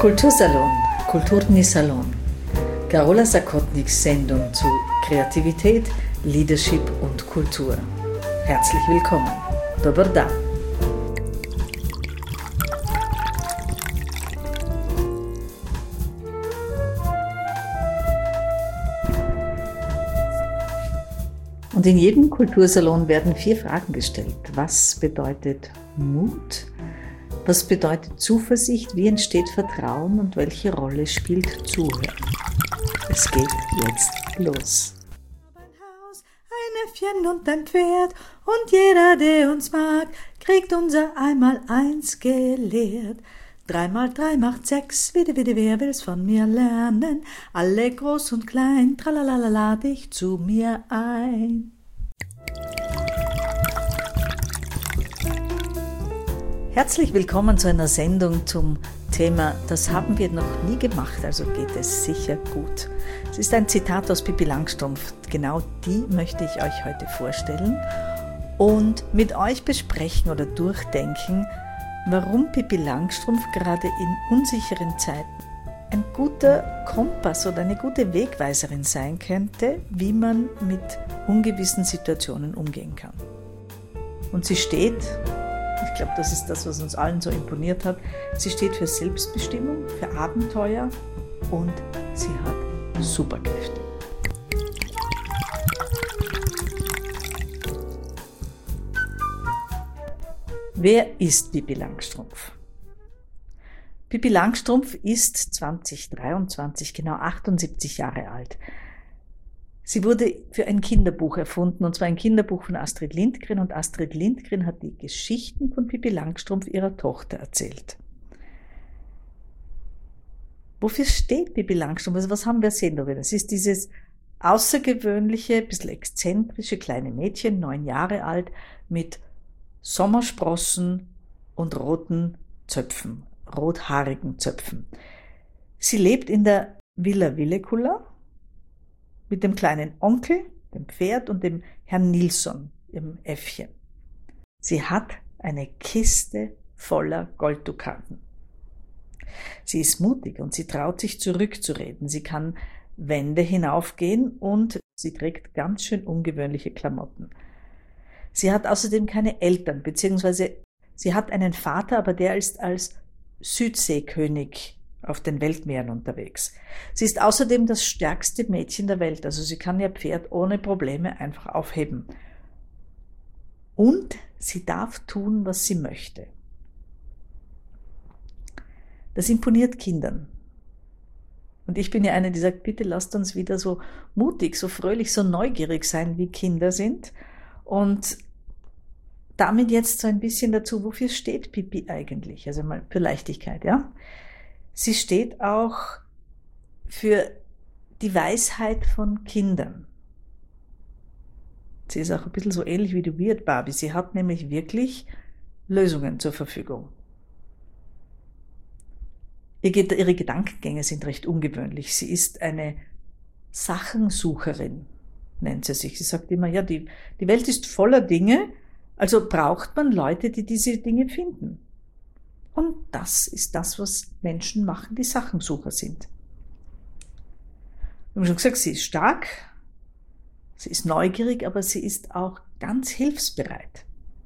Kultursalon, Kulturni Salon. Carola Sakotniks Sendung zu Kreativität, Leadership und Kultur. Herzlich willkommen. Dobar dan. Und in jedem Kultursalon werden 4 Fragen gestellt. Was bedeutet Mut? Was bedeutet Zuversicht? Wie entsteht Vertrauen? Und welche Rolle spielt Zuhören? Es geht jetzt los. Ein Haus, ein Äffchen und ein Pferd, und jeder, der uns mag, kriegt unser Einmaleins gelehrt. 3 mal 3 macht 6, bitte, wer will's von mir lernen? Alle groß und klein, tralalala, lad dich zu mir ein. Herzlich willkommen zu einer Sendung zum Thema Das haben wir noch nie gemacht, also geht es sicher gut. Es ist ein Zitat aus Pippi Langstrumpf, genau die möchte ich euch heute vorstellen und mit euch besprechen oder durchdenken, warum Pippi Langstrumpf gerade in unsicheren Zeiten ein guter Kompass oder eine gute Wegweiserin sein könnte, wie man mit ungewissen Situationen umgehen kann. Und sie steht, ich glaube, das ist das, was uns allen so imponiert hat, sie steht für Selbstbestimmung, für Abenteuer und sie hat Superkräfte. Wer ist Pippi Langstrumpf? Pippi Langstrumpf ist 2023 genau 78 Jahre alt. Sie wurde für ein Kinderbuch erfunden, und zwar ein Kinderbuch von Astrid Lindgren, und Astrid Lindgren hat die Geschichten von Pippi Langstrumpf ihrer Tochter erzählt. Wofür steht Pippi Langstrumpf? Also was haben wir sehen darin? Es ist dieses außergewöhnliche, ein bisschen exzentrische kleine Mädchen, 9 Jahre alt, mit Sommersprossen und roten Zöpfen, rothaarigen Zöpfen. Sie lebt in der Villa Villecula mit dem kleinen Onkel, dem Pferd, und dem Herrn Nilsson, ihrem Äffchen. Sie hat eine Kiste voller Golddukaten. Sie ist mutig und sie traut sich zurückzureden. Sie kann Wände hinaufgehen und sie trägt ganz schön ungewöhnliche Klamotten. Sie hat außerdem keine Eltern, beziehungsweise sie hat einen Vater, aber der ist als Südseekönig auf den Weltmeeren unterwegs. Sie ist außerdem das stärkste Mädchen der Welt, also sie kann ihr Pferd ohne Probleme einfach aufheben. Und sie darf tun, was sie möchte. Das imponiert Kindern. Und ich bin ja eine, die sagt, bitte lasst uns wieder so mutig, so fröhlich, so neugierig sein, wie Kinder sind. Und damit jetzt so ein bisschen dazu, wofür steht Pippi eigentlich? Also mal für Leichtigkeit, ja? Sie steht auch für die Weisheit von Kindern. Sie ist auch ein bisschen so ähnlich wie die Weird Barbie. Sie hat nämlich wirklich Lösungen zur Verfügung. Ihre Gedankengänge sind recht ungewöhnlich. Sie ist eine Sachensucherin, nennt sie sich. Sie sagt immer, ja, die Welt ist voller Dinge, also braucht man Leute, die diese Dinge finden. Und das ist das, was Menschen machen, die Sachensucher sind. Wir haben schon gesagt, sie ist stark, sie ist neugierig, aber sie ist auch ganz hilfsbereit.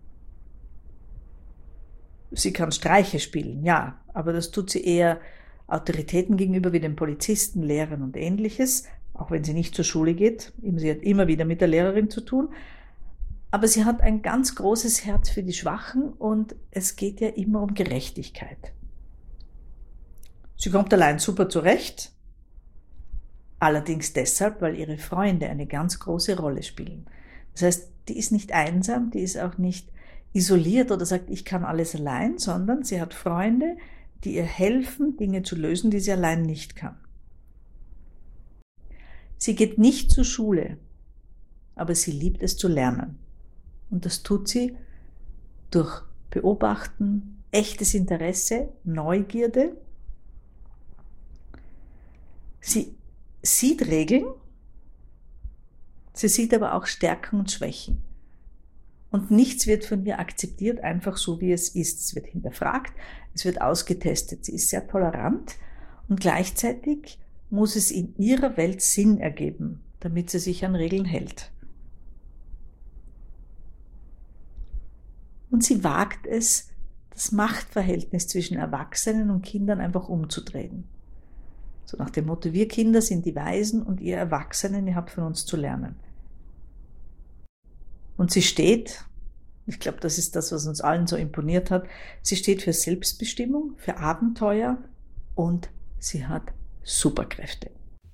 Sie kann Streiche spielen, ja, aber das tut sie eher Autoritäten gegenüber wie den Polizisten, Lehrern und Ähnliches, auch wenn sie nicht zur Schule geht. Sie hat immer wieder mit der Lehrerin zu tun. Aber sie hat ein ganz großes Herz für die Schwachen und es geht ja immer um Gerechtigkeit. Sie kommt allein super zurecht, allerdings deshalb, weil ihre Freunde eine ganz große Rolle spielen. Das heißt, die ist nicht einsam, die ist auch nicht isoliert oder sagt, ich kann alles allein, sondern sie hat Freunde, die ihr helfen, Dinge zu lösen, die sie allein nicht kann. Sie geht nicht zur Schule, aber sie liebt es zu lernen. Und das tut sie durch Beobachten, echtes Interesse, Neugierde. Sie sieht Regeln, sie sieht aber auch Stärken und Schwächen. Und nichts wird von ihr akzeptiert, einfach so wie es ist. Es wird hinterfragt, es wird ausgetestet. Sie ist sehr tolerant Und gleichzeitig muss es in ihrer Welt Sinn ergeben, damit sie sich an Regeln hält. Und sie wagt es, das Machtverhältnis zwischen Erwachsenen und Kindern einfach umzudrehen. So nach dem Motto, wir Kinder sind die Weisen und ihr Erwachsenen, ihr habt von uns zu lernen. Und sie steht, ich glaube, das ist das, was uns allen so imponiert hat, sie steht für Selbstbestimmung, für Abenteuer und sie hat Superkräfte.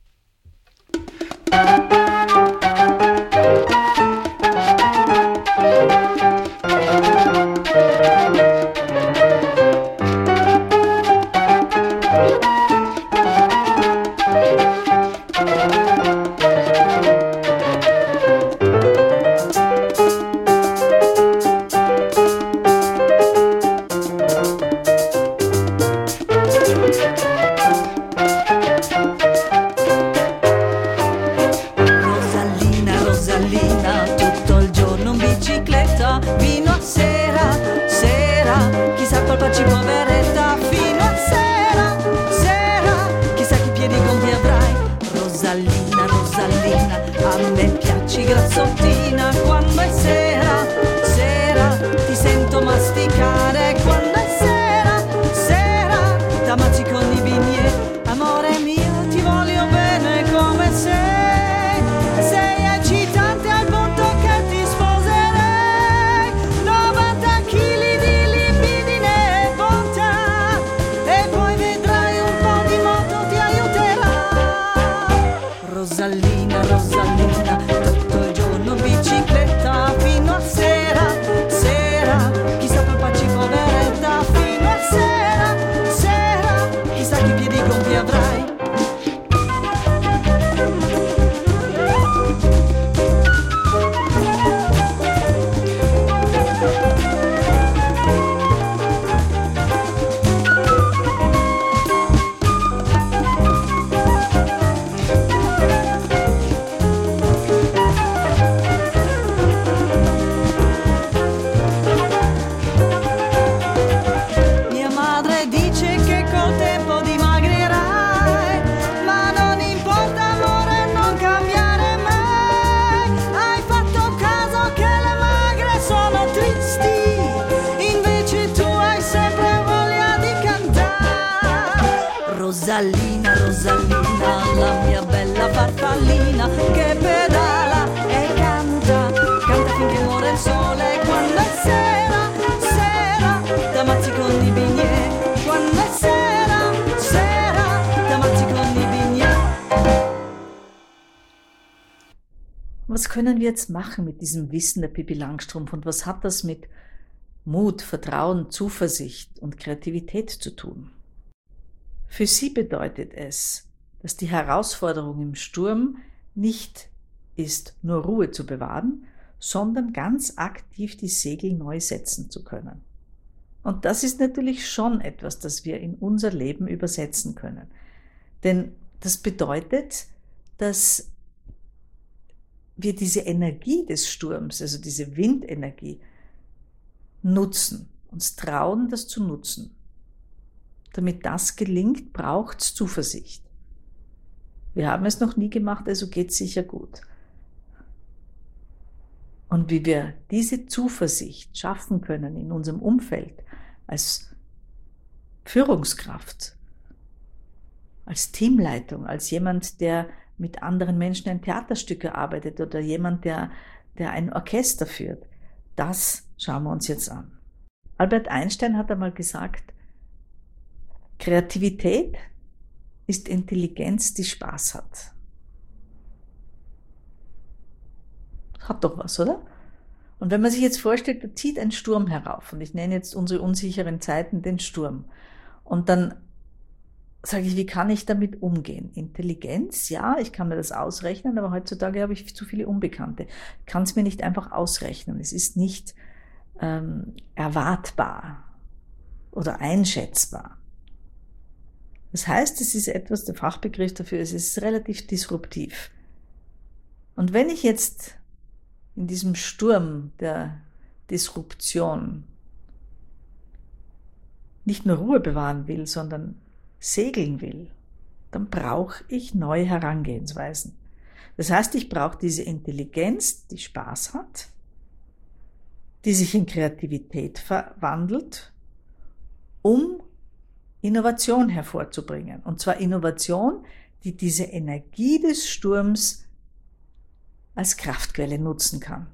Tutto il giorno in bicicletta, fino a sera, chissà qual baci poveretta, fino a sera, chissà che piedi gonfi avrai. Rosalina, a me piaci grassottina, quando è sera, ti sento masticare, quando è sera, t'ammazzi con i bignè, amore mio, ti voglio bene come sei. Rosalina, tutto il giorno in bicicletta, fino a sera, chissà qual baci poveretta, fino a sera, chissà che piedi gonfi avrai. Rosalina, la mia bella farfallina che pedala e canta finché muore il sole. Quando è sera, t'ammazzi con i bignè. Quando è sera, t'ammazzi con i bignè. Was können wir jetzt machen mit diesem Wissen der Pippi Langstrumpf und was hat das mit Mut, Vertrauen, Zuversicht und Kreativität zu tun? Für sie bedeutet es, dass die Herausforderung im Sturm nicht ist, nur Ruhe zu bewahren, sondern ganz aktiv die Segel neu setzen zu können. Und das ist natürlich schon etwas, das wir in unser Leben übersetzen können. Denn das bedeutet, dass wir diese Energie des Sturms, also diese Windenergie, nutzen, uns trauen, das zu nutzen. Damit das gelingt, braucht es Zuversicht. Wir haben es noch nie gemacht, also geht es sicher gut. Und wie wir diese Zuversicht schaffen können in unserem Umfeld, als Führungskraft, als Teamleitung, als jemand, der mit anderen Menschen ein Theaterstück erarbeitet oder jemand, der ein Orchester führt, das schauen wir uns jetzt an. Albert Einstein hat einmal gesagt, Kreativität ist Intelligenz, die Spaß hat. Hat doch was, oder? Und wenn man sich jetzt vorstellt, da zieht ein Sturm herauf, und ich nenne jetzt unsere unsicheren Zeiten den Sturm, und dann sage ich, wie kann ich damit umgehen? Intelligenz, ja, ich kann mir das ausrechnen, aber heutzutage habe ich zu viele Unbekannte. Ich kann es mir nicht einfach ausrechnen. Es ist nicht erwartbar oder einschätzbar. Das heißt, es ist etwas, der Fachbegriff dafür ist, es ist relativ disruptiv. Und wenn ich jetzt in diesem Sturm der Disruption nicht nur Ruhe bewahren will, sondern segeln will, dann brauche ich neue Herangehensweisen. Das heißt, ich brauche diese Intelligenz, die Spaß hat, die sich in Kreativität verwandelt, um Innovation hervorzubringen. Und zwar Innovation, die diese Energie des Sturms als Kraftquelle nutzen kann.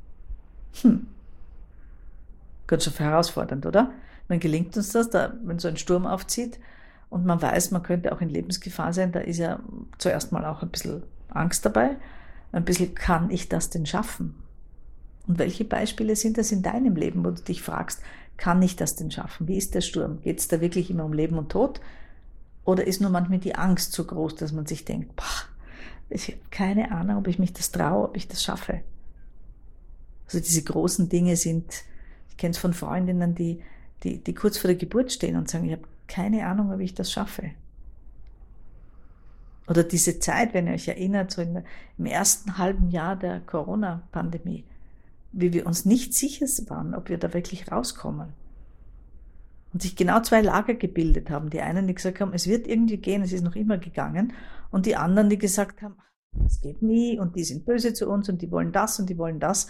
Ganz schön herausfordernd, oder? Dann gelingt uns das, wenn so ein Sturm aufzieht und man weiß, man könnte auch in Lebensgefahr sein, da ist ja zuerst mal auch ein bisschen Angst dabei. Ein bisschen, kann ich das denn schaffen? Und welche Beispiele sind das in deinem Leben, wo du dich fragst, kann ich das denn schaffen? Wie ist der Sturm? Geht es da wirklich immer um Leben und Tod? Oder ist nur manchmal die Angst so groß, dass man sich denkt, ich habe keine Ahnung, ob ich mich das traue, ob ich das schaffe. Also diese großen Dinge sind, ich kenne es von Freundinnen, die kurz vor der Geburt stehen und sagen, ich habe keine Ahnung, ob ich das schaffe. Oder diese Zeit, wenn ihr euch erinnert, so im ersten halben Jahr der Corona-Pandemie, wie wir uns nicht sicher waren, ob wir da wirklich rauskommen. Und sich genau zwei Lager gebildet haben. Die einen, die gesagt haben, es wird irgendwie gehen, es ist noch immer gegangen. Und die anderen, die gesagt haben, es geht nie und die sind böse zu uns und die wollen das und die wollen das.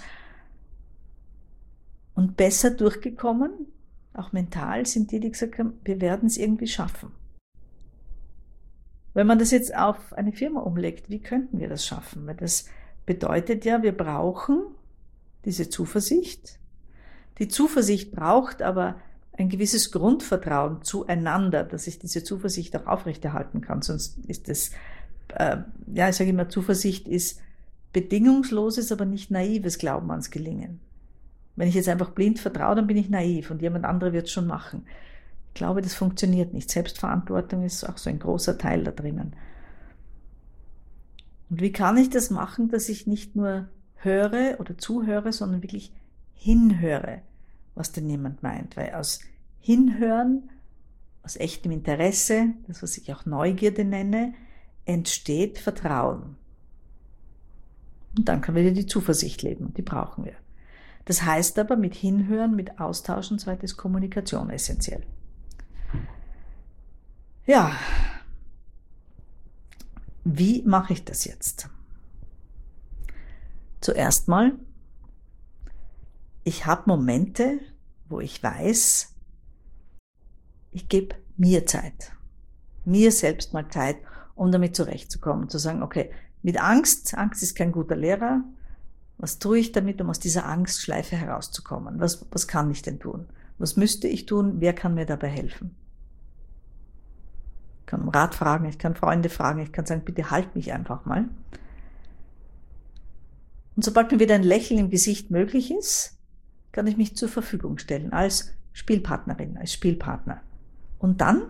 Und besser durchgekommen, auch mental, sind die gesagt haben, wir werden es irgendwie schaffen. Wenn man das jetzt auf eine Firma umlegt, wie könnten wir das schaffen? Weil das bedeutet ja, wir brauchen diese Zuversicht. Die Zuversicht braucht aber ein gewisses Grundvertrauen zueinander, dass ich diese Zuversicht auch aufrechterhalten kann. Sonst ist das, ich sage immer, Zuversicht ist bedingungsloses, aber nicht naives Glauben ans Gelingen. Wenn ich jetzt einfach blind vertraue, dann bin ich naiv und jemand anderer wird es schon machen. Ich glaube, das funktioniert nicht. Selbstverantwortung ist auch so ein großer Teil da drinnen. Und wie kann ich das machen, dass ich nicht nur höre oder zuhöre, sondern wirklich hinhöre, was denn jemand meint? Weil aus Hinhören, aus echtem Interesse, das was ich auch Neugierde nenne, entsteht Vertrauen. Und dann kann wieder die Zuversicht leben und die brauchen wir. Das heißt aber, mit Hinhören, mit Austauschen, so ist Kommunikation essentiell. Ja, wie mache ich das jetzt? Zuerst mal, ich habe Momente, wo ich weiß, ich gebe mir Zeit, mir selbst mal Zeit, um damit zurechtzukommen, zu sagen, okay, mit Angst ist kein guter Lehrer, was tue ich damit, um aus dieser Angstschleife herauszukommen? Was kann ich denn tun? Was müsste ich tun? Wer kann mir dabei helfen? Ich kann um Rat fragen, ich kann Freunde fragen, ich kann sagen, bitte halt mich einfach mal. Und sobald mir wieder ein Lächeln im Gesicht möglich ist, kann ich mich zur Verfügung stellen als Spielpartnerin, als Spielpartner. Und dann,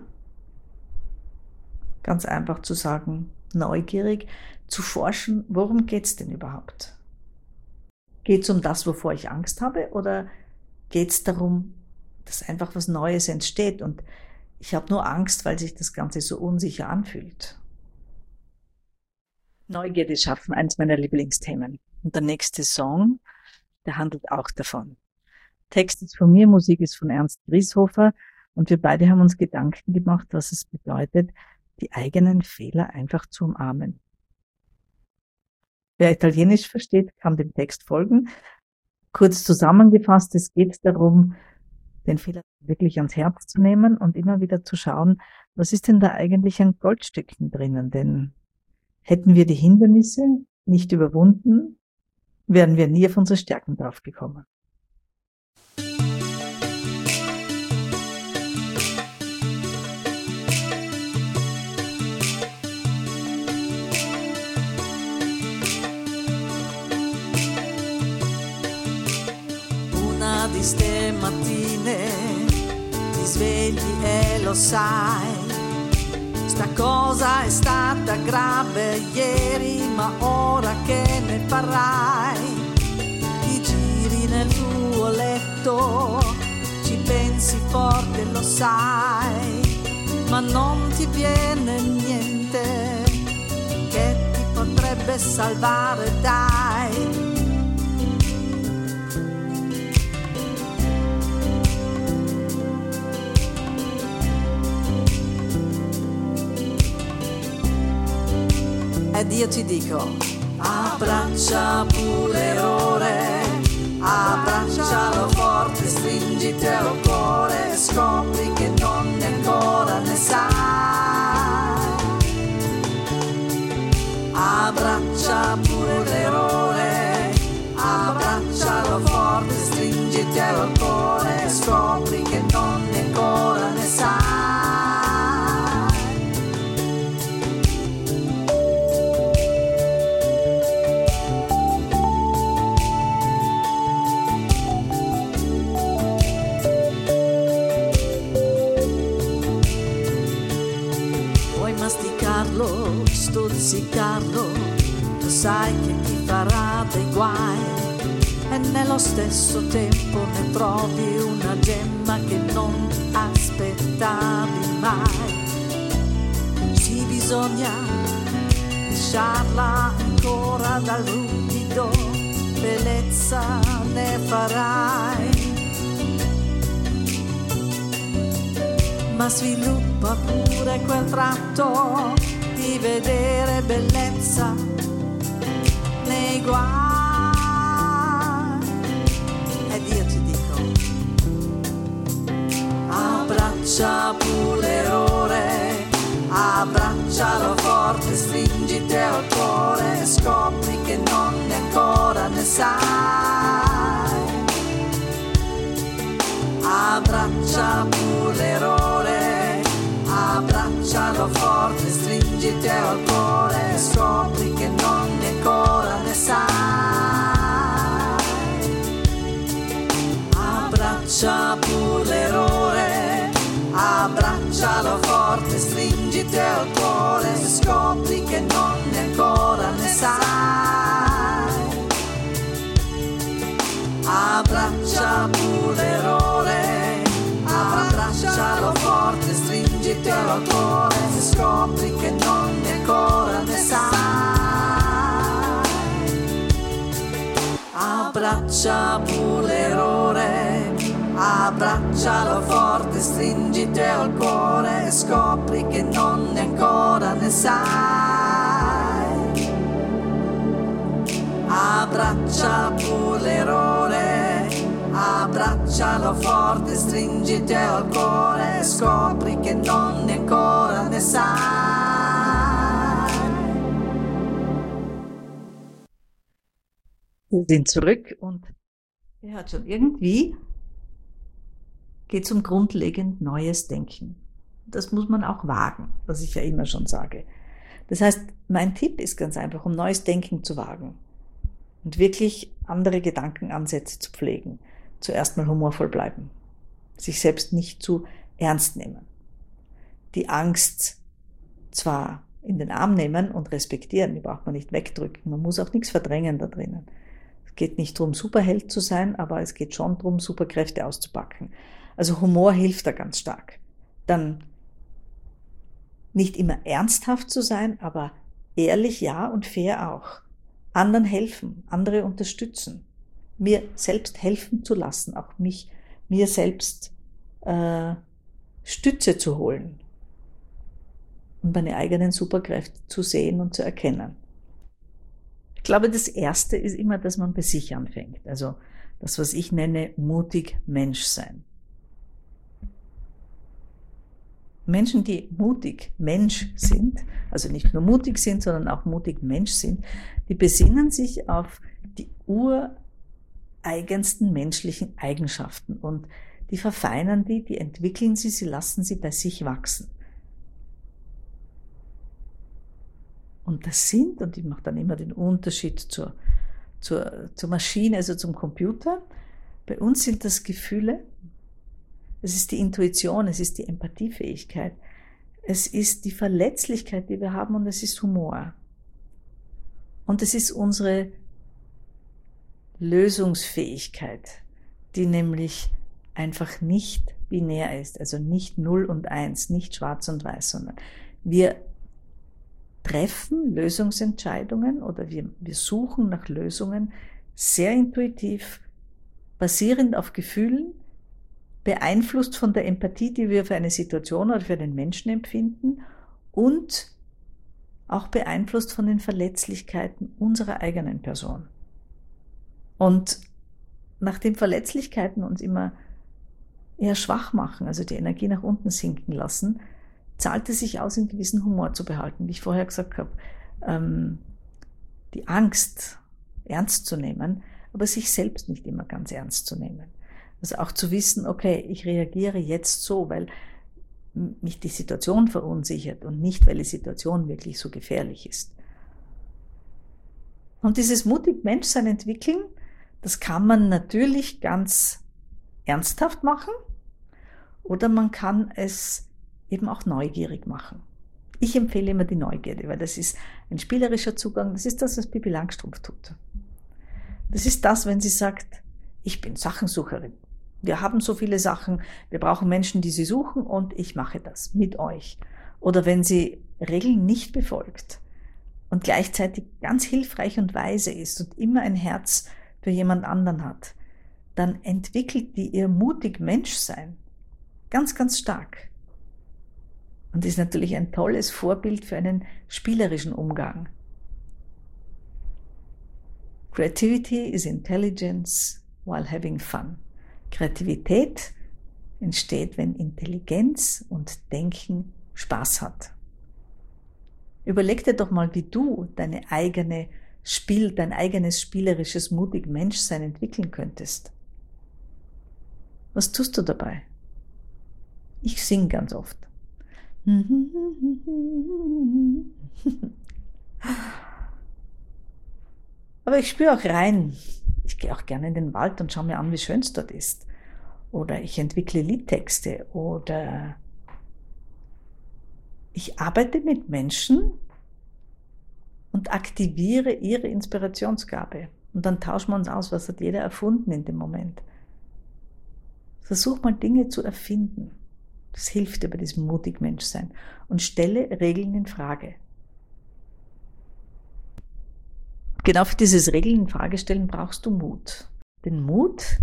ganz einfach zu sagen, neugierig, zu forschen, worum geht's denn überhaupt? Geht's um das, wovor ich Angst habe, oder geht's darum, dass einfach was Neues entsteht und ich habe nur Angst, weil sich das Ganze so unsicher anfühlt? Neugierde schaffen, eins meiner Lieblingsthemen. Und der nächste Song, der handelt auch davon. Text ist von mir, Musik ist von Ernst Grieshofer und wir beide haben uns Gedanken gemacht, was es bedeutet, die eigenen Fehler einfach zu umarmen. Wer Italienisch versteht, kann dem Text folgen. Kurz zusammengefasst, es geht darum, den Fehler wirklich ans Herz zu nehmen und immer wieder zu schauen, was ist denn da eigentlich an Goldstückchen drinnen? Denn hätten wir die Hindernisse nicht überwunden, wären wir nie auf unsere Stärken draufgekommen. Una di ste mattine ti svegli e lo sai, sta cosa è stata grave ieri, ma ora che ne farai? Ti giri nel tuo letto, ci pensi forte, lo sai, ma non ti viene niente che ti potrebbe salvare, dai. ed io ti dico abbraccia pure l'errore, abbraccialo forte, stringiti al cuore, scopri che non ne ancora ne sai. Abbraccia pure l'errore, abbraccialo forte, stringiti al cuore, scopri che non ne ancora ne sai. Masticarlo, stuzzicarlo, lo sai che ti farà dei guai e nello stesso tempo ne trovi una gemma che non aspettavi mai. Sì, bisogna lasciarla ancora dal ruvido, bellezza ne farai. Ma sviluppa pure quel tratto di vedere bellezza nei guai. Ed io ti dico abbraccia pure l'errore, abbraccialo forte, stringiti al cuore, scopri che non ne ancora ne sai. Abbraccia pure l'errore, abbraccialo forte, stringiti al cuore, scopri che non ne ancora ne sai. Abbraccia pure l'errore, abbraccialo forte, stringiti al cuore, scopri che non ne ancora ne sai. Abbraccia pure l'errore, abbraccialo forte, stringiti al cuore, scopri che non ne ancora ne sai. Abbraccia pure l'errore, abbraccialo forte, stringiti al cuore, scopri che non ne ancora ne sai. Abbraccia pure l'errore, abbraccialo forte, stringiti al cuore, scopri che non ne ancora ne sai. Wir sind zurück und ihr hört schon, irgendwie geht es um grundlegend neues Denken. Das muss man auch wagen, was ich ja immer schon sage. Das heißt, mein Tipp ist ganz einfach, um neues Denken zu wagen und wirklich andere Gedankenansätze zu pflegen. Zuerst mal humorvoll bleiben, sich selbst nicht zu ernst nehmen, die Angst zwar in den Arm nehmen und respektieren, die braucht man nicht wegdrücken, man muss auch nichts verdrängen da drinnen. Es geht nicht darum, Superheld zu sein, aber es geht schon darum, Superkräfte auszupacken. Also Humor hilft da ganz stark. Dann nicht immer ernsthaft zu sein, aber ehrlich ja und fair auch. Anderen helfen, andere unterstützen, mir selbst helfen zu lassen, auch mir selbst Stütze zu holen und meine eigenen Superkräfte zu sehen und zu erkennen. Ich glaube, das Erste ist immer, dass man bei sich anfängt. Also das, was ich nenne, mutig Mensch sein. Menschen, die mutig Mensch sind, also nicht nur mutig sind, sondern auch mutig Mensch sind, die besinnen sich auf die ureigensten menschlichen Eigenschaften und die verfeinern die entwickeln sie lassen sie bei sich wachsen. Und das sind, und ich mache dann immer den Unterschied zur Maschine, also zum Computer, bei uns sind das Gefühle, es ist die Intuition, es ist die Empathiefähigkeit, es ist die Verletzlichkeit, die wir haben, und es ist Humor. Und es ist unsere Lösungsfähigkeit, die nämlich einfach nicht binär ist, also nicht 0 und 1, nicht schwarz und weiß, sondern wir treffen Lösungsentscheidungen oder wir suchen nach Lösungen sehr intuitiv, basierend auf Gefühlen, beeinflusst von der Empathie, die wir für eine Situation oder für einen Menschen empfinden und auch beeinflusst von den Verletzlichkeiten unserer eigenen Person. Und nachdem Verletzlichkeiten uns immer eher schwach machen, also die Energie nach unten sinken lassen, zahlt es sich aus, einen gewissen Humor zu behalten, wie ich vorher gesagt habe. Die Angst ernst zu nehmen, aber sich selbst nicht immer ganz ernst zu nehmen. Also auch zu wissen, okay, ich reagiere jetzt so, weil mich die Situation verunsichert und nicht, weil die Situation wirklich so gefährlich ist. Und dieses mutig Menschsein entwickeln, das kann man natürlich ganz ernsthaft machen oder man kann es eben auch neugierig machen. Ich empfehle immer die Neugierde, weil das ist ein spielerischer Zugang, das ist das, was Pippi Langstrumpf tut. Das ist das, wenn sie sagt, ich bin Sachensucherin. Wir haben so viele Sachen, wir brauchen Menschen, die sie suchen und ich mache das mit euch. Oder wenn sie Regeln nicht befolgt und gleichzeitig ganz hilfreich und weise ist und immer ein Herz für jemand anderen hat, dann entwickelt die ihr mutig Menschsein ganz, ganz stark. Und ist natürlich ein tolles Vorbild für einen spielerischen Umgang. Creativity is intelligence while having fun. Kreativität entsteht, wenn Intelligenz und Denken Spaß hat. Überleg dir doch mal, wie du dein eigenes spielerisches, mutig Menschsein entwickeln könntest. Was tust du dabei? Ich singe ganz oft. Aber ich spüre auch rein. Ich gehe auch gerne in den Wald und schaue mir an, wie schön es dort ist. Oder ich entwickle Liedtexte. Oder ich arbeite mit Menschen und aktiviere ihre Inspirationsgabe. Und dann tauschen wir uns aus, was hat jeder erfunden in dem Moment. Versuch mal Dinge zu erfinden. Das hilft dir bei diesem mutig Menschsein. Und stelle Regeln in Frage. Genau für dieses Regeln in Frage stellen brauchst du Mut. Den Mut,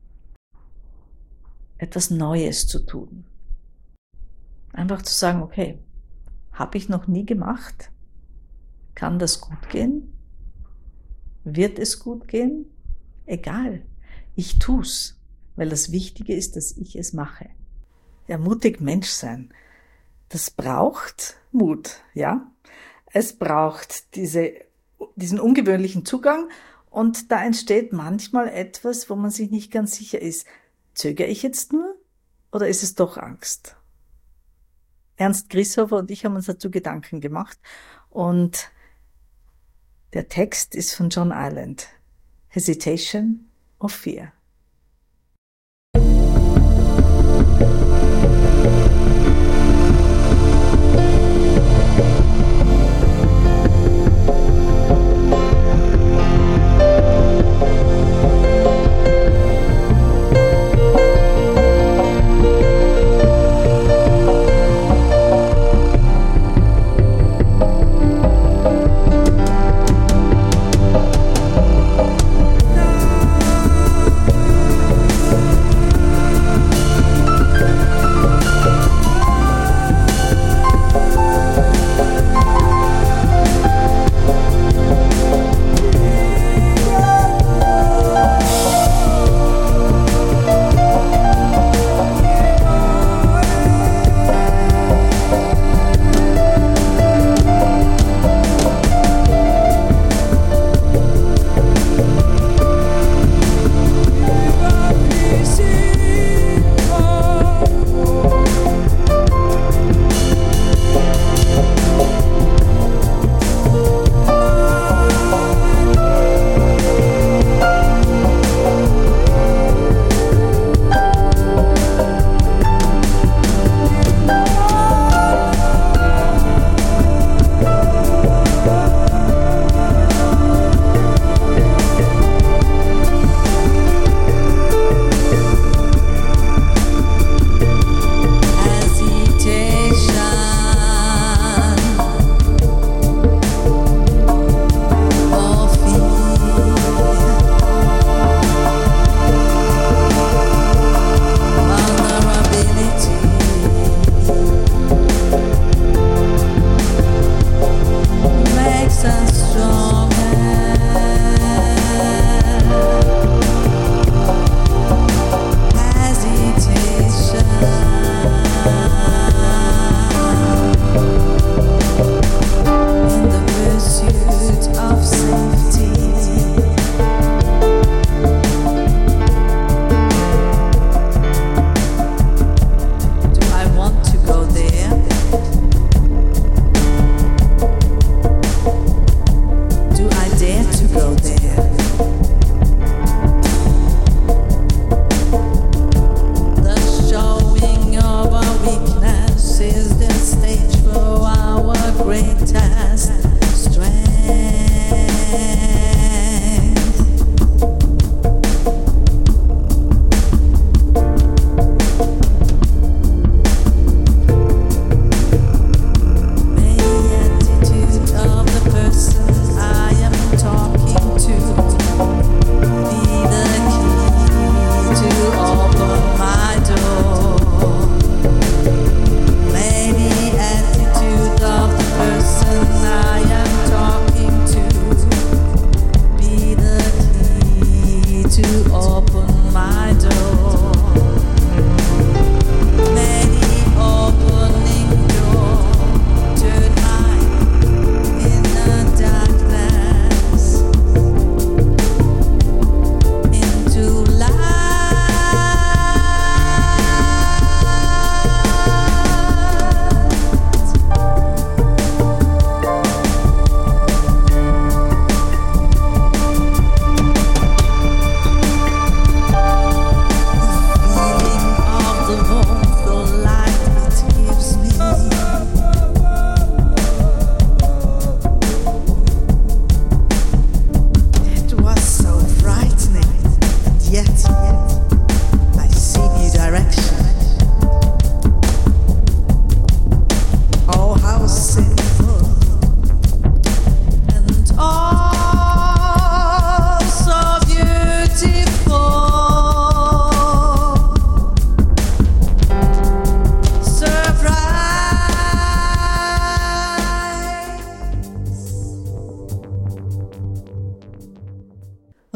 etwas Neues zu tun. Einfach zu sagen, okay, habe ich noch nie gemacht? Kann das gut gehen? Wird es gut gehen? Egal, ich tu's, weil das Wichtige ist, dass ich es mache. Ja, mutig Mensch sein, das braucht Mut, ja? Es braucht diesen ungewöhnlichen Zugang und da entsteht manchmal etwas, wo man sich nicht ganz sicher ist. Zögere ich jetzt nur oder ist es doch Angst? Ernst Grishofer und ich haben uns dazu Gedanken gemacht und der Text ist von John Ireland. Hesitation or Fear.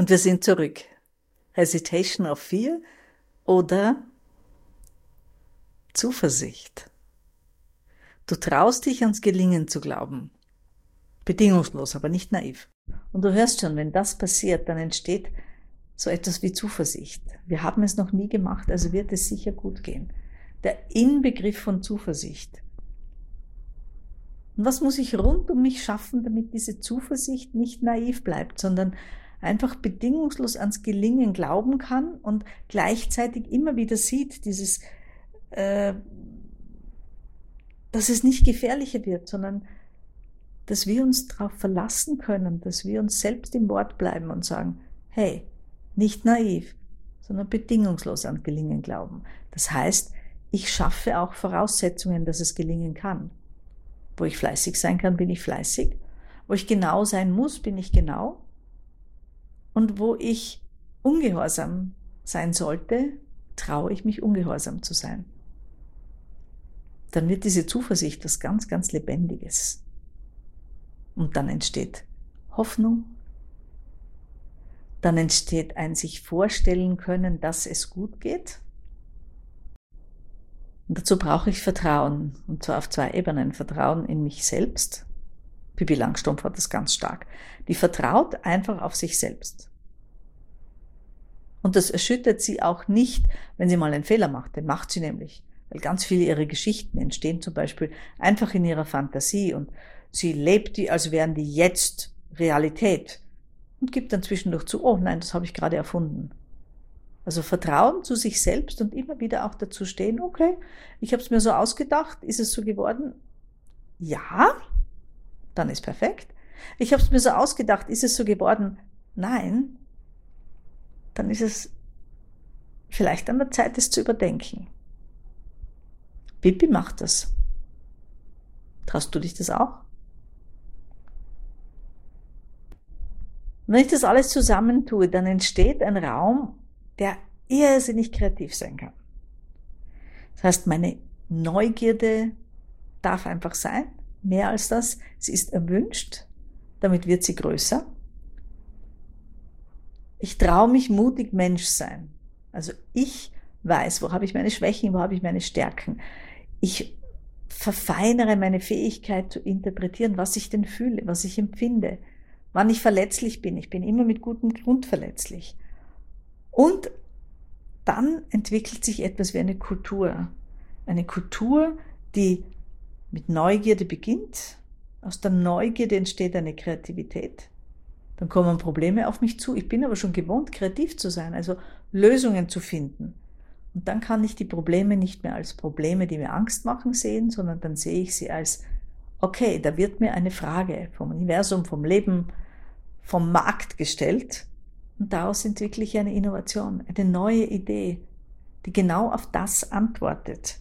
Und wir sind zurück. Hesitation of Fear oder Zuversicht. Du traust dich, ans Gelingen zu glauben. Bedingungslos, aber nicht naiv. Und du hörst schon, wenn das passiert, dann entsteht so etwas wie Zuversicht. Wir haben es noch nie gemacht, also wird es sicher gut gehen. Der Inbegriff von Zuversicht. Und was muss ich rund um mich schaffen, damit diese Zuversicht nicht naiv bleibt, sondern einfach bedingungslos ans Gelingen glauben kann und gleichzeitig immer wieder sieht, dass es nicht gefährlicher wird, sondern dass wir uns darauf verlassen können, dass wir uns selbst im Wort bleiben und sagen, hey, nicht naiv, sondern bedingungslos ans Gelingen glauben. Das heißt, ich schaffe auch Voraussetzungen, dass es gelingen kann. Wo ich fleißig sein kann, bin ich fleißig. Wo ich genau sein muss, bin ich genau. Und wo ich ungehorsam sein sollte, traue ich mich, ungehorsam zu sein. Dann wird diese Zuversicht was ganz, ganz Lebendiges. Und dann entsteht Hoffnung. Dann entsteht ein sich vorstellen können, dass es gut geht. Und dazu brauche ich Vertrauen. Und zwar auf 2 Ebenen. Vertrauen in mich selbst. Pippi Langstrumpf hat das ganz stark. Die vertraut einfach auf sich selbst. Und das erschüttert sie auch nicht, wenn sie mal einen Fehler macht. Den macht sie nämlich. Weil ganz viele ihrer Geschichten entstehen zum Beispiel einfach in ihrer Fantasie. Und sie lebt die, als wären die jetzt Realität. Und gibt dann zwischendurch zu, oh nein, das habe ich gerade erfunden. Also Vertrauen zu sich selbst und immer wieder auch dazu stehen, okay, ich habe es mir so ausgedacht, ist es so geworden? Ja, dann ist perfekt. Ich habe es mir so ausgedacht, ist es so geworden? Nein, dann ist es vielleicht an der Zeit, es zu überdenken. Pippi macht das. Traust du dich das auch? Wenn ich das alles zusammentue, dann entsteht ein Raum, der irrsinnig kreativ sein kann. Das heißt, meine Neugierde darf einfach sein, mehr als das. Sie ist erwünscht, damit wird sie größer. Ich traue mich mutig Mensch sein. Also ich weiß, wo habe ich meine Schwächen, wo habe ich meine Stärken. Ich verfeinere meine Fähigkeit zu interpretieren, was ich denn fühle, was ich empfinde, wann ich verletzlich bin. Ich bin immer mit gutem Grund verletzlich. Und dann entwickelt sich etwas wie eine Kultur. Eine Kultur, die mit Neugierde beginnt. Aus der Neugierde entsteht eine Kreativität. Dann kommen Probleme auf mich zu. Ich bin aber schon gewohnt, kreativ zu sein, also Lösungen zu finden. Und dann kann ich die Probleme nicht mehr als Probleme, die mir Angst machen, sehen, sondern dann sehe ich sie als, okay, da wird mir eine Frage vom Universum, vom Leben, vom Markt gestellt. Und daraus entwickle ich eine Innovation, eine neue Idee, die genau auf das antwortet.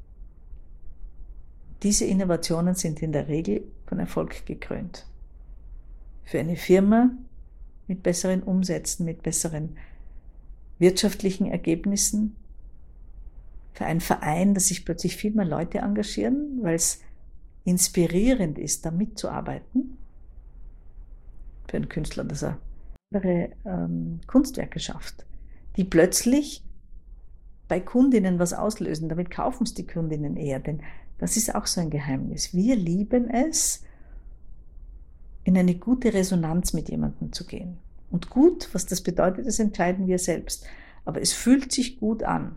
Diese Innovationen sind in der Regel von Erfolg gekrönt. Für eine Firma mit besseren Umsätzen, mit besseren wirtschaftlichen Ergebnissen, für einen Verein, dass sich plötzlich viel mehr Leute engagieren, weil es inspirierend ist, da mitzuarbeiten. Für einen Künstler, dass er andere Kunstwerke schafft, die plötzlich bei Kundinnen was auslösen. Damit kaufen es die Kundinnen eher, denn das ist auch so ein Geheimnis. Wir lieben es, in eine gute Resonanz mit jemandem zu gehen. Und gut, was das bedeutet, das entscheiden wir selbst. Aber es fühlt sich gut an.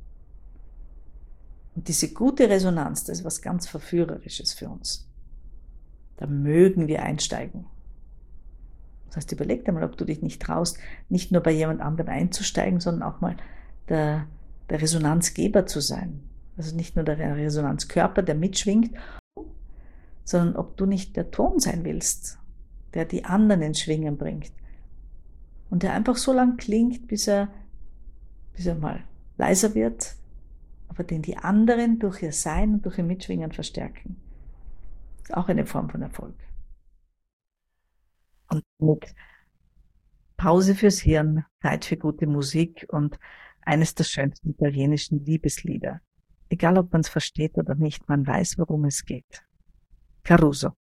Und diese gute Resonanz, das ist was ganz Verführerisches für uns. Da mögen wir einsteigen. Das heißt, überleg dir mal, ob du dich nicht traust, nicht nur bei jemand anderem einzusteigen, sondern auch mal der Resonanzgeber zu sein. Also nicht nur der Resonanzkörper, der mitschwingt, sondern ob du nicht der Ton sein willst, der die anderen ins Schwingen bringt. Und der einfach so lang klingt, bis er mal leiser wird, aber den die anderen durch ihr Sein und durch ihr Mitschwingen verstärken. Das ist auch eine Form von Erfolg. Und mit Pause fürs Hirn, Zeit für gute Musik und eines der schönsten italienischen Liebeslieder. Egal, ob man es versteht oder nicht, man weiß, worum es geht. Caruso.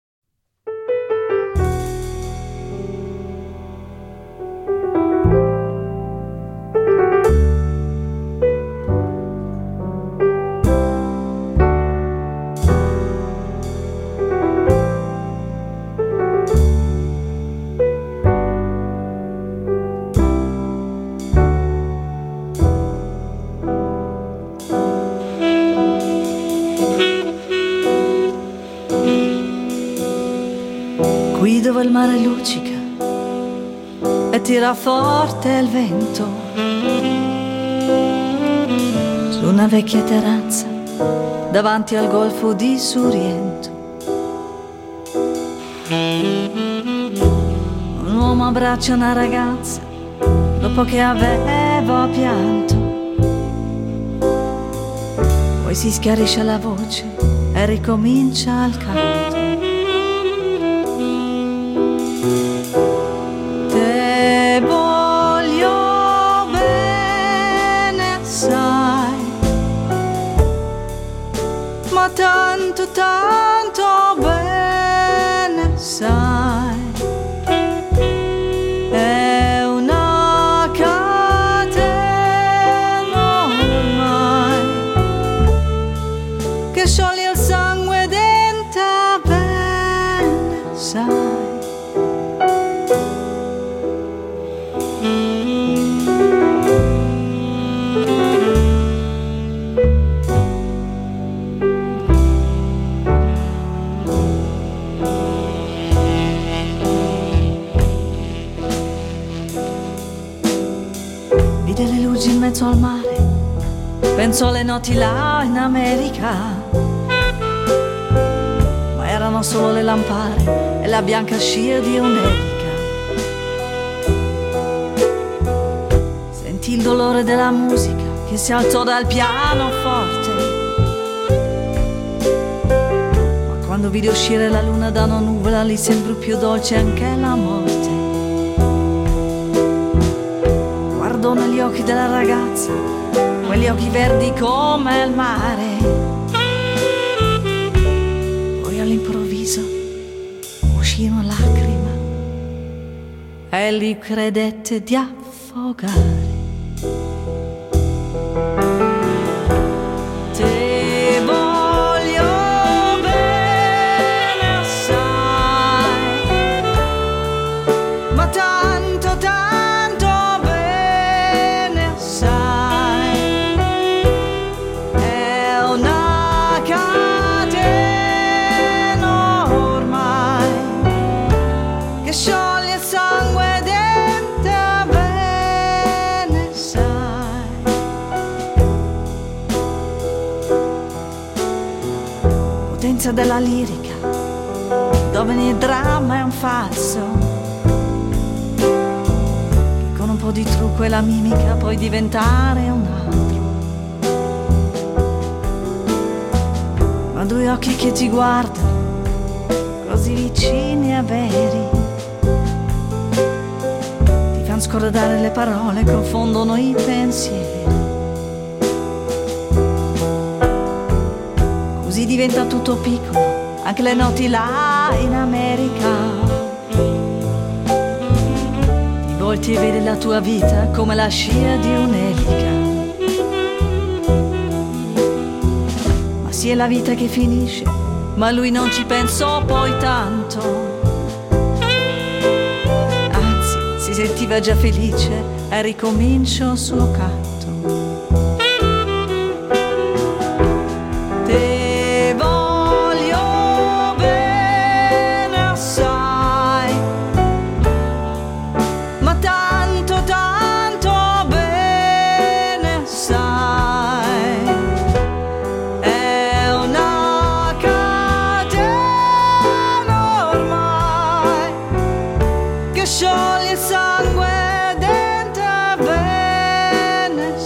dove il mare luccica e tira forte il vento, su una vecchia terrazza davanti al golfo di Sorrento. Un uomo abbraccia una ragazza dopo che aveva pianto, poi si schiarisce la voce e ricomincia il canto. Te voglio bene, sai, ma tanto, tanto bene, sai, è una catena ormai che scioglie il sangue dentro, bene, sai. Vide le luci in mezzo al mare, pensò alle notti là in America, ma erano solo le lampare e la bianca scia di un'elica. Sentì il dolore della musica che si alzò dal pianoforte, ma quando vide uscire la luna da una nuvola gli sembrò più dolce anche la morte. Guardò negli occhi della ragazza, quegli occhi verdi come il mare, poi all'improvviso uscì una lacrima e gli credette di affogare. Te voglio bene, sai, ma tanto, tanto bene, sai, è una catena ormai che scioglie il sangue dentro, bene, sai. Potenza della lirica, dove ogni dramma è un falso, che con un po' di trucco e la mimica puoi diventare un altro. Ma due occhi che ti guardano, così vicini e veri, ti fanno scordare le parole, confondono i pensieri. Così diventa tutto piccolo, anche le notti là in America. Ti volti e vedi la tua vita come la scia di un'elica. Ma sì, è la vita che finisce, ma lui non ci pensò poi tanto. Anzi, si sentiva già felice e ricominciò il suo canto. Te voglio bene, sai, ma tanto, tanto bene, sai, è una catena ormai che scioglie il sangue dentro, bene,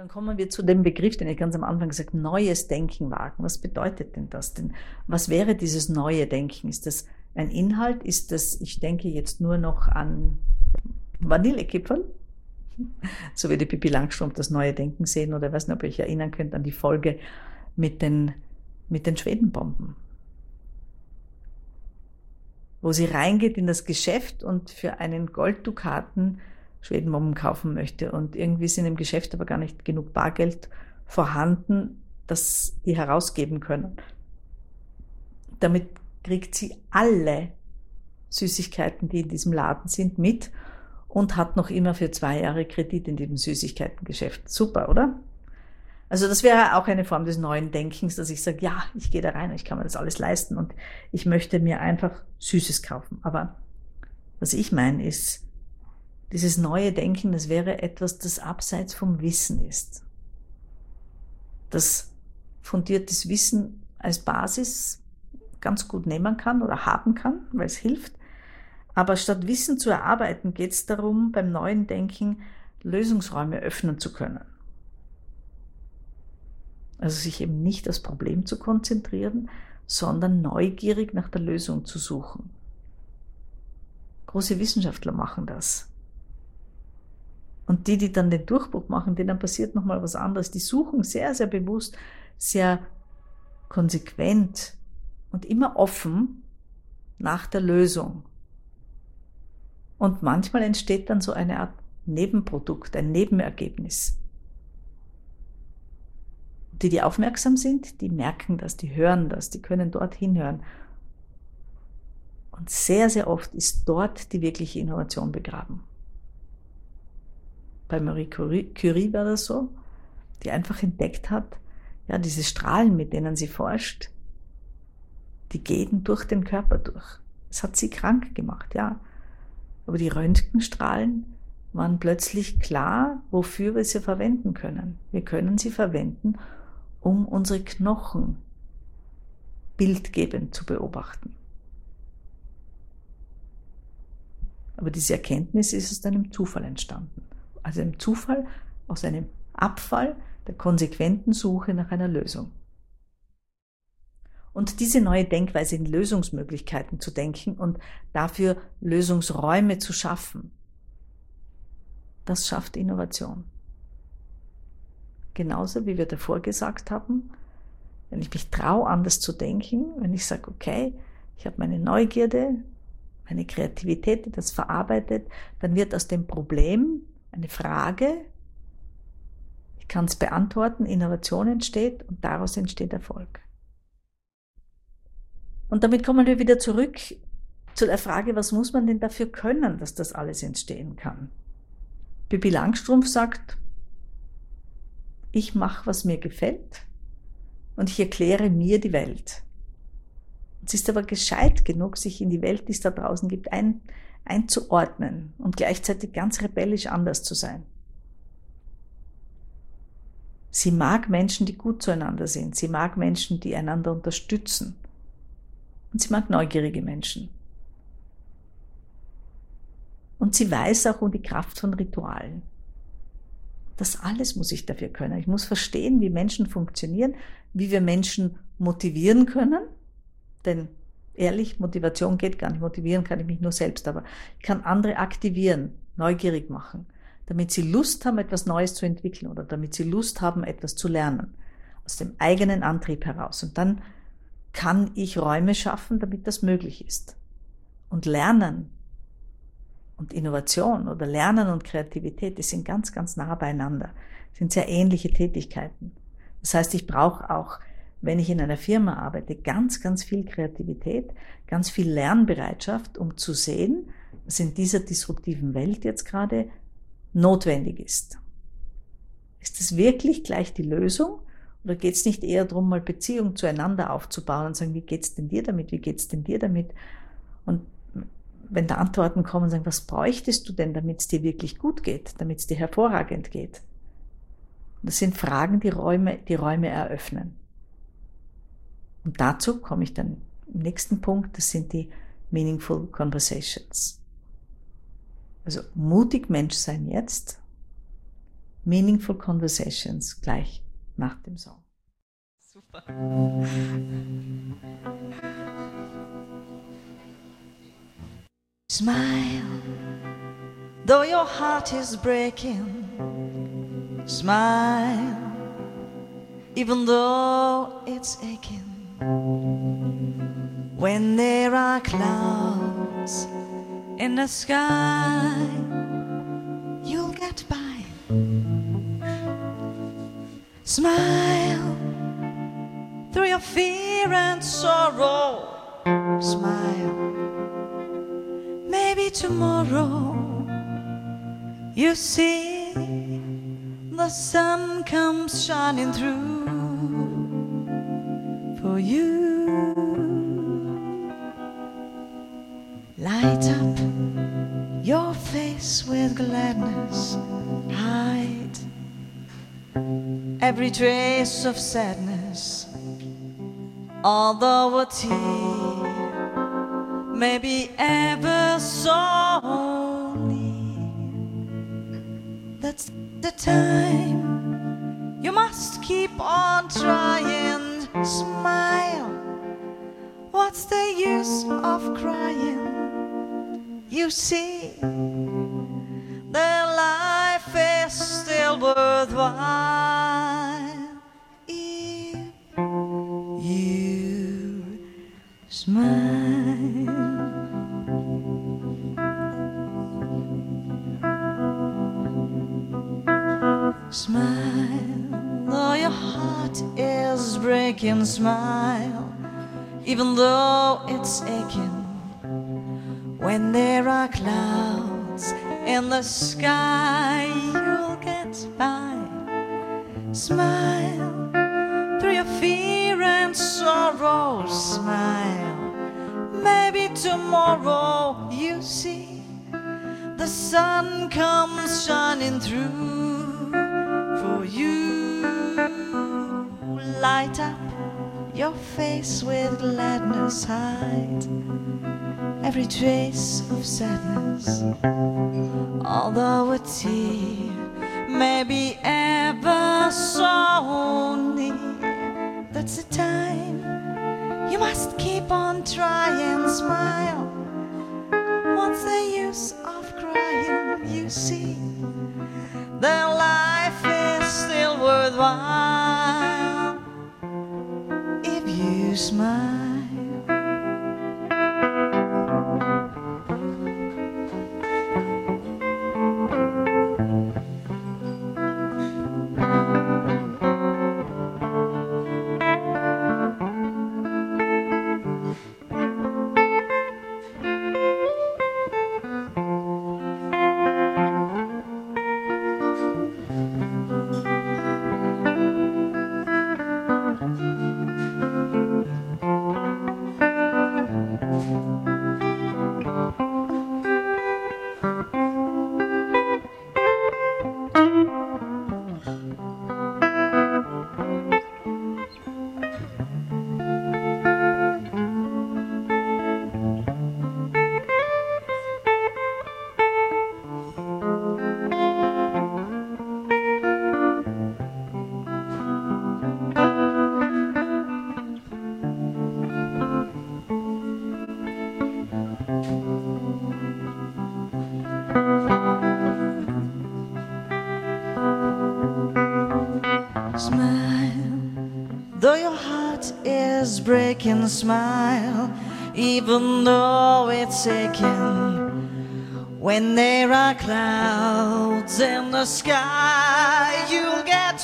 kommen wir zu dem Begriff, den ich ganz am Anfang gesagt habe, neues Denken wagen. Was bedeutet denn das? Denn was wäre dieses neue Denken? Ist das ein Inhalt? Ist das, ich denke jetzt nur noch an Vanillekipferl? So wie die Pippi Langstrumpf das neue Denken sehen, oder ich weiß nicht, ob ihr euch erinnern könnt an die Folge mit den Schwedenbomben. Wo sie reingeht in das Geschäft und für einen Golddukaten Schwedenbomben kaufen möchte. Und irgendwie sind im Geschäft aber gar nicht genug Bargeld vorhanden, dass die herausgeben können. Damit kriegt sie alle Süßigkeiten, die in diesem Laden sind, mit und hat noch immer für 2 Jahre Kredit in diesem Süßigkeitengeschäft. Super, oder? Also das wäre auch eine Form des neuen Denkens, dass ich sage, ja, ich gehe da rein, ich kann mir das alles leisten und ich möchte mir einfach Süßes kaufen. Aber was ich meine ist, dieses neue Denken, das wäre etwas, das abseits vom Wissen ist. Das fundiertes Wissen als Basis ganz gut nehmen kann oder haben kann, weil es hilft. Aber statt Wissen zu erarbeiten, geht es darum, beim neuen Denken Lösungsräume öffnen zu können. Also sich eben nicht aufs Problem zu konzentrieren, sondern neugierig nach der Lösung zu suchen. Große Wissenschaftler machen das. Und die dann den Durchbruch machen, denen passiert nochmal was anderes. Die suchen sehr, sehr bewusst, sehr konsequent und immer offen nach der Lösung. Und manchmal entsteht dann so eine Art Nebenprodukt, ein Nebenergebnis. Die aufmerksam sind, die merken das, die hören das, die können dort hinhören. Und sehr, sehr oft ist dort die wirkliche Innovation begraben. Bei Marie Curie war das so, die einfach entdeckt hat, ja, diese Strahlen, mit denen sie forscht, die gehen durch den Körper durch. Das hat sie krank gemacht, ja. Aber die Röntgenstrahlen waren plötzlich klar, wofür wir sie verwenden können. Wir können sie verwenden, um unsere Knochen bildgebend zu beobachten. Aber diese Erkenntnis ist aus einem Zufall entstanden. Also einem Zufall, aus einem Abfall der konsequenten Suche nach einer Lösung. Und diese neue Denkweise in Lösungsmöglichkeiten zu denken und dafür Lösungsräume zu schaffen, das schafft Innovation. Genauso wie wir davor gesagt haben, wenn ich mich traue, anders zu denken, wenn ich sage, okay, ich habe meine Neugierde, meine Kreativität, die das verarbeitet, dann wird aus dem Problem eine Frage, ich kann es beantworten, Innovation entsteht und daraus entsteht Erfolg. Und damit kommen wir wieder zurück zu der Frage, was muss man denn dafür können, dass das alles entstehen kann? Pippi Langstrumpf sagt, ich mache, was mir gefällt und ich erkläre mir die Welt. Es ist aber gescheit genug, sich in die Welt, die es da draußen gibt, einzuordnen und gleichzeitig ganz rebellisch anders zu sein. Sie mag Menschen, die gut zueinander sind. Sie mag Menschen, die einander unterstützen. Und sie mag neugierige Menschen. Und sie weiß auch um die Kraft von Ritualen. Das alles muss ich dafür können. Ich muss verstehen, wie Menschen funktionieren, wie wir Menschen motivieren können. Denn ehrlich, Motivation geht gar nicht. Motivieren kann ich mich nur selbst, aber ich kann andere aktivieren, neugierig machen, damit sie Lust haben, etwas Neues zu entwickeln oder damit sie Lust haben, etwas zu lernen. Aus dem eigenen Antrieb heraus. Und dann kann ich Räume schaffen, damit das möglich ist. Und Lernen und Innovation oder Lernen und Kreativität, die sind ganz, ganz nah beieinander. Das sind sehr ähnliche Tätigkeiten. Das heißt, ich brauche auch, wenn ich in einer Firma arbeite, ganz, ganz viel Kreativität, ganz viel Lernbereitschaft, um zu sehen, was in dieser disruptiven Welt jetzt gerade notwendig ist. Ist es wirklich gleich die Lösung? Oder geht es nicht eher darum, mal Beziehungen zueinander aufzubauen und sagen, wie geht's denn dir damit, wie geht's denn dir damit? Und wenn da Antworten kommen, sagen, was bräuchtest du denn, damit es dir wirklich gut geht, damit es dir hervorragend geht? Und das sind Fragen, die Räume eröffnen. Und dazu komme ich dann im nächsten Punkt, das sind die Meaningful Conversations. Also mutig Mensch sein jetzt, Meaningful Conversations gleich nach dem Song. Super. Smile, though your heart is breaking. Smile, even though it's aching. When there are clouds in the sky, you'll get by. Smile through your fear and sorrow. Smile, maybe tomorrow you see the sun comes shining through for you. Light up your face with gladness, hide every trace of sadness, although a tear may be ever so near. That's the time you must keep on trying. Smile, what's the use of crying? You see, their life is still worthwhile if you smile. Smile, though your heart is breaking. Smile, even though it's aching. When there are clouds in the sky, you'll get by. Smile through your fear and sorrow. Smile, maybe tomorrow you see the sun comes shining through for you. Light up your face with gladness, hide every trace of sadness, although a tear may be ever so near. That's the time you must keep on trying. Smile, what's the use of crying? You see, their life is still worthwhile if you smile. Smile, though your heart is breaking. Smile, even though it's aching. When there are clouds in the sky, you'll get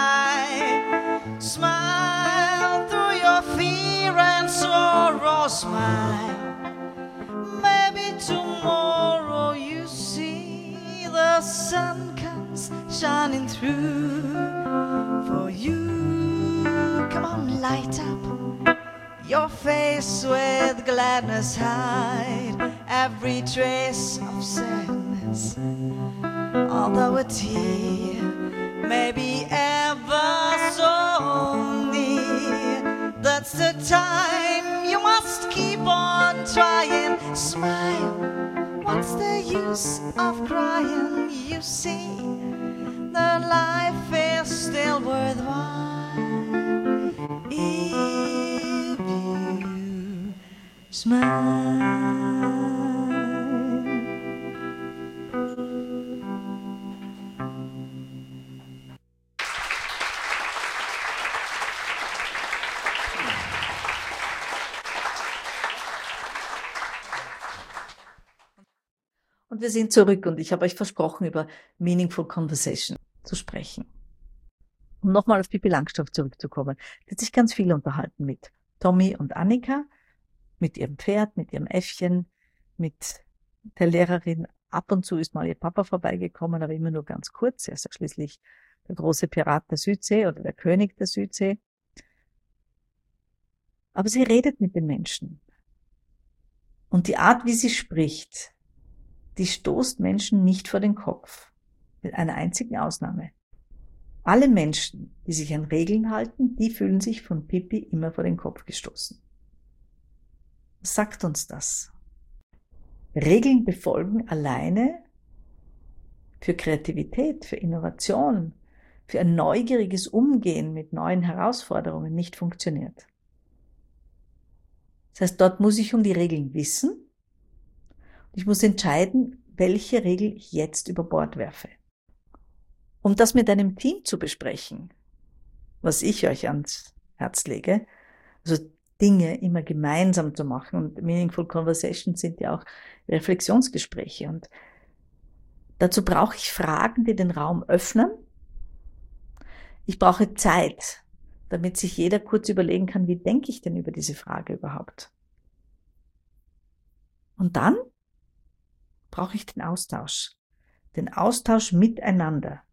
by. Smile through your fear and sorrow. Smile, maybe tomorrow you see the sun comes shining through for you. Come on, light up your face with gladness, hide every trace of sadness, although a tear may be ever so near. That's the time you must keep on trying. Smile, what's the use of crying? You see, the life is still worthwhile if you smile. Und wir sind zurück und ich habe euch versprochen, über Meaningful Conversation zu sprechen. Um nochmal auf Pippi Langstrumpf zurückzukommen. Die hat sich ganz viel unterhalten mit Tommy und Annika, mit ihrem Pferd, mit ihrem Äffchen, mit der Lehrerin. Ab und zu ist mal ihr Papa vorbeigekommen, aber immer nur ganz kurz. Er ist ja schließlich der große Pirat der Südsee oder der König der Südsee. Aber sie redet mit den Menschen. Und die Art, wie sie spricht, die stoßt Menschen nicht vor den Kopf. Mit einer einzigen Ausnahme. Alle Menschen, die sich an Regeln halten, die fühlen sich von Pippi immer vor den Kopf gestoßen. Was sagt uns das? Regeln befolgen alleine für Kreativität, für Innovation, für ein neugieriges Umgehen mit neuen Herausforderungen nicht funktioniert. Das heißt, dort muss ich um die Regeln wissen. Ich muss entscheiden, welche Regel ich jetzt über Bord werfe. Um das mit einem Team zu besprechen, was ich euch ans Herz lege, also Dinge immer gemeinsam zu machen, und Meaningful Conversations sind ja auch Reflexionsgespräche, und dazu brauche ich Fragen, die den Raum öffnen. Ich brauche Zeit, damit sich jeder kurz überlegen kann, wie denke ich denn über diese Frage überhaupt? Und dann brauche ich den Austausch miteinander.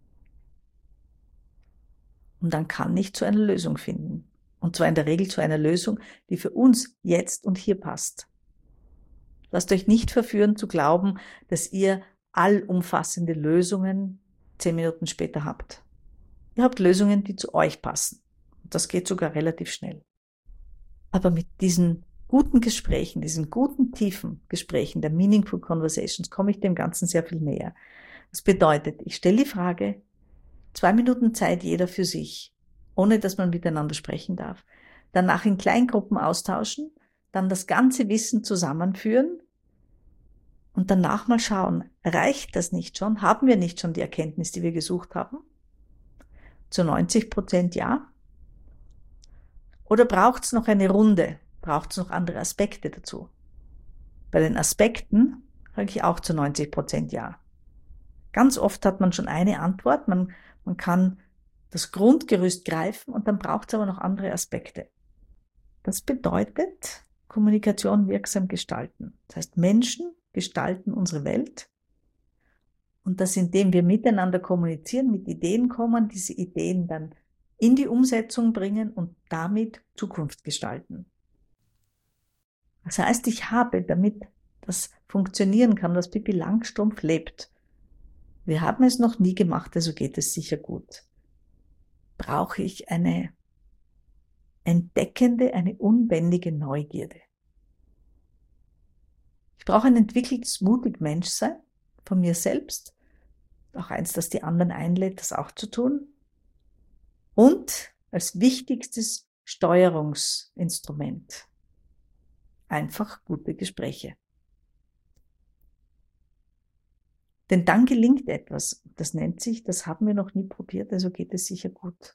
Und dann kann ich zu einer Lösung finden. Und zwar in der Regel zu einer Lösung, die für uns jetzt und hier passt. Lasst euch nicht verführen zu glauben, dass ihr allumfassende Lösungen 10 Minuten später habt. Ihr habt Lösungen, die zu euch passen. Und das geht sogar relativ schnell. Aber mit diesen guten Gesprächen, diesen guten, tiefen Gesprächen, der Meaningful Conversations, komme ich dem Ganzen sehr viel näher. Das bedeutet, ich stelle die Frage, 2 Minuten Zeit jeder für sich, ohne dass man miteinander sprechen darf. Danach in Kleingruppen austauschen, dann das ganze Wissen zusammenführen und danach mal schauen, reicht das nicht schon? Haben wir nicht schon die Erkenntnis, die wir gesucht haben? Zu 90% ja. Oder braucht es noch eine Runde? Braucht es noch andere Aspekte dazu? Bei den Aspekten sage ich auch zu 90% ja. Ganz oft hat man schon eine Antwort, man kann das Grundgerüst greifen und dann braucht es aber noch andere Aspekte. Das bedeutet Kommunikation wirksam gestalten. Das heißt, Menschen gestalten unsere Welt und das, indem wir miteinander kommunizieren, mit Ideen kommen, diese Ideen dann in die Umsetzung bringen und damit Zukunft gestalten. Das heißt, ich habe, damit das funktionieren kann, dass Pippi Langstrumpf lebt, wir haben es noch nie gemacht, also geht es sicher gut, brauche ich eine entdeckende, eine unbändige Neugierde. Ich brauche ein entwickeltes, mutig Menschsein von mir selbst, auch eins, das die anderen einlädt, das auch zu tun. Und als wichtigstes Steuerungsinstrument einfach gute Gespräche. Denn dann gelingt etwas, das nennt sich, das haben wir noch nie probiert, also geht es sicher gut.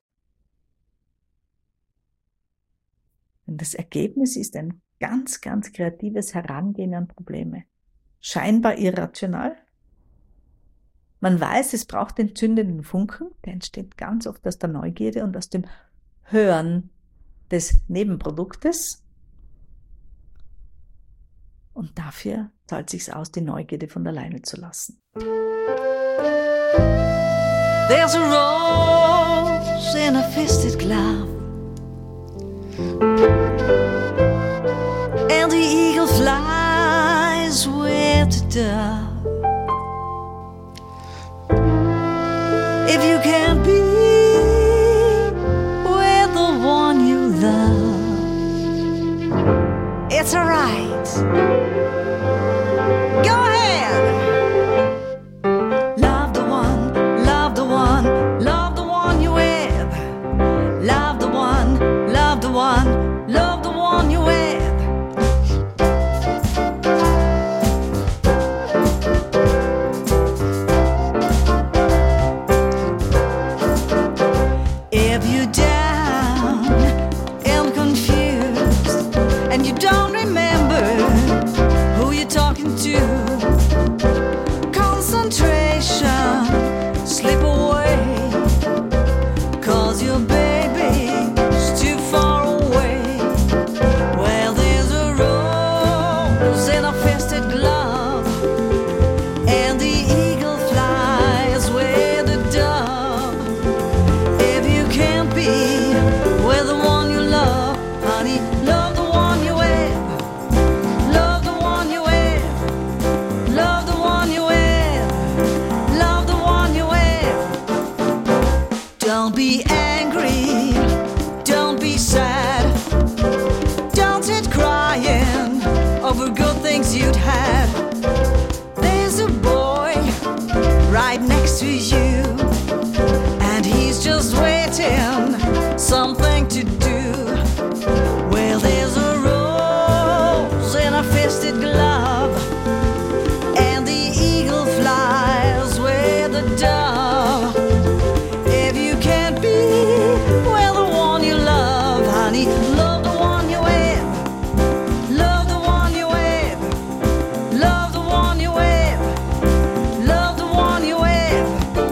Denn das Ergebnis ist ein ganz, ganz kreatives Herangehen an Probleme. Scheinbar irrational. Man weiß, es braucht den zündenden Funken, der entsteht ganz oft aus der Neugierde und aus dem Hören des Nebenproduktes. Und dafür zahlt sich's aus, die Neugierde von alleine zu lassen. There's a rose in a fisted glove, and the eagle flies with the dove. If you can't be with the one you love, it's alright. Go ahead. Love the one love the one you with. If you're down and confused and you don't remember who you're talking to, concentration slip away, 'cause your baby's too far away. Well, there's a rose in a festive glove, and the eagle flies with the dove. If you can't be with the one you love, honey, love the one you with. Love the one you with. Love the one you with. Love the one you with. Don't be angry, don't be sad, don't sit crying over good things you'd had. There's a boy right next to you, and he's just waiting, something to do. Well, there's a rose in a fisted glove, and the eagle flies with the dove. If you can't be with the one you love, honey, love the one you with. Love the one you with. Love the one you with. Love the one you with.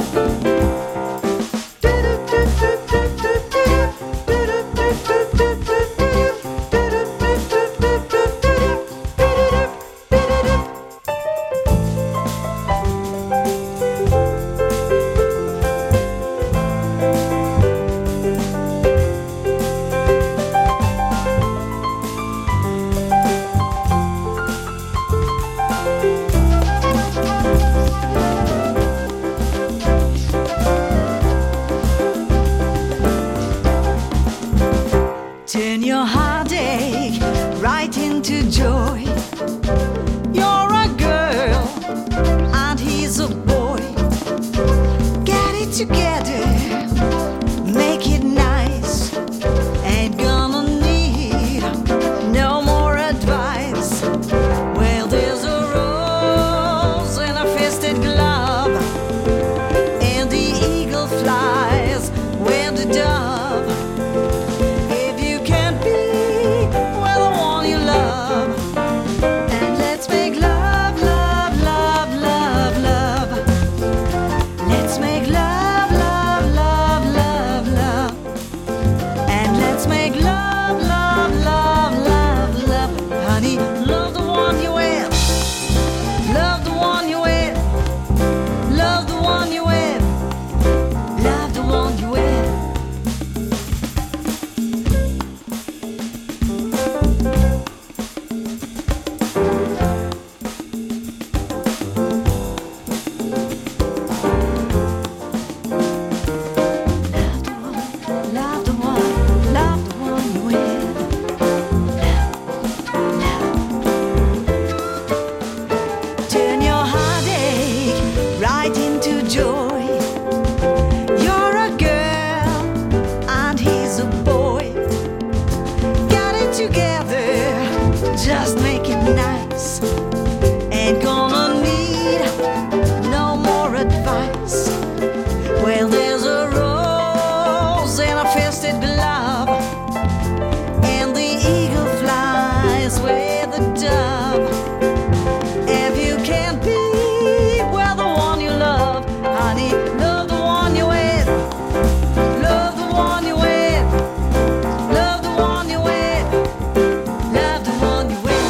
Turn your heartache right into joy. You're a girl and he's a boy. Get it together, make it nice. Ain't gonna need no more advice. Well, there's a rose in a fisted glove, and the eagle flies with the dove. If you can't be with the one you love, and let's make love, love, love, love, love. Let's make love, love, love, love, love. And let's make love, love, love, love, love. Honey, love the one you with. Love the one you with. Love the one you with. Love the one you with. Love the one you with. Turn your heartache right into joy. You're a girl and he's a boy. Got it together, just make it nice. Ain't gonna need no more advice. Well, there's a rose in a fisted glove, and the eagle flies with the dove. If you can't be with the one you love, honey, love the one you with. Love the one you with. Love the one you with. Love the one you with.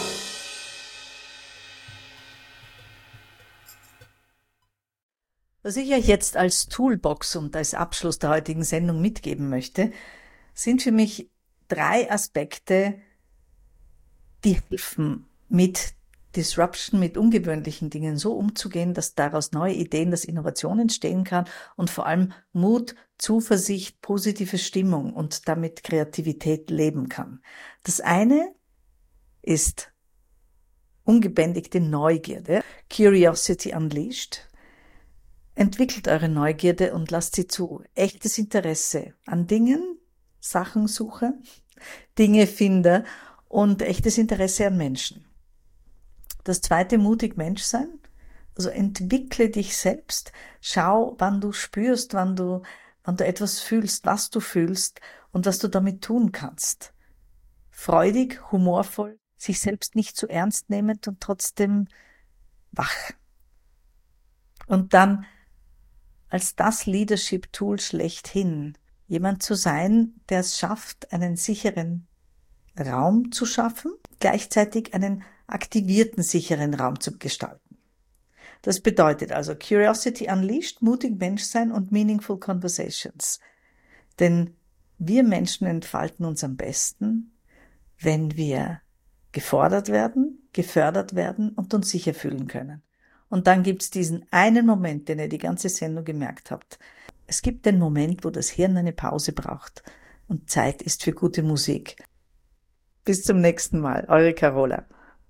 Was ich euch jetzt als Toolbox und als Abschluss der heutigen Sendung mitgeben möchte, sind für mich 3 Aspekte, die helfen, mit Disruption, mit ungewöhnlichen Dingen so umzugehen, dass daraus neue Ideen, dass Innovation entstehen kann und vor allem Mut, Zuversicht, positive Stimmung und damit Kreativität leben kann. Das eine ist ungebändigte Neugierde, Curiosity Unleashed. Entwickelt eure Neugierde und lasst sie zu. Echtes Interesse an Dingen, Sachen suche, Dinge finde und echtes Interesse an Menschen. Das zweite, mutig Mensch sein. Also entwickle dich selbst. Schau, wann du spürst, wann du etwas fühlst, was du fühlst und was du damit tun kannst. Freudig, humorvoll, sich selbst nicht zu ernst nehmend und trotzdem wach. Und dann als das Leadership-Tool schlechthin, jemand zu sein, der es schafft, einen sicheren Raum zu schaffen, gleichzeitig einen aktivierten, sicheren Raum zu gestalten. Das bedeutet also Curiosity Unleashed, mutig Mensch sein und Meaningful Conversations. Denn wir Menschen entfalten uns am besten, wenn wir gefordert werden, gefördert werden und uns sicher fühlen können. Und dann gibt's diesen einen Moment, den ihr die ganze Sendung gemerkt habt. Es gibt den Moment, wo das Hirn eine Pause braucht und Zeit ist für gute Musik. Bis zum nächsten Mal, eure Carola.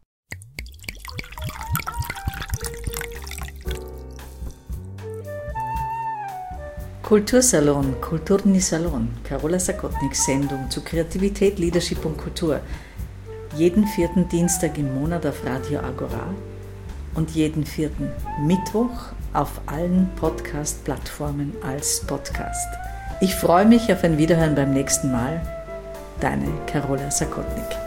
Kultursalon, Kulturni Salon, Carola Sakotniks Sendung zu Kreativität, Leadership und Kultur. Jeden 4. Dienstag im Monat auf Radio Agora und jeden 4. Mittwoch auf allen Podcast-Plattformen als Podcast. Ich freue mich auf ein Wiederhören beim nächsten Mal. Deine Carola Sakotnik.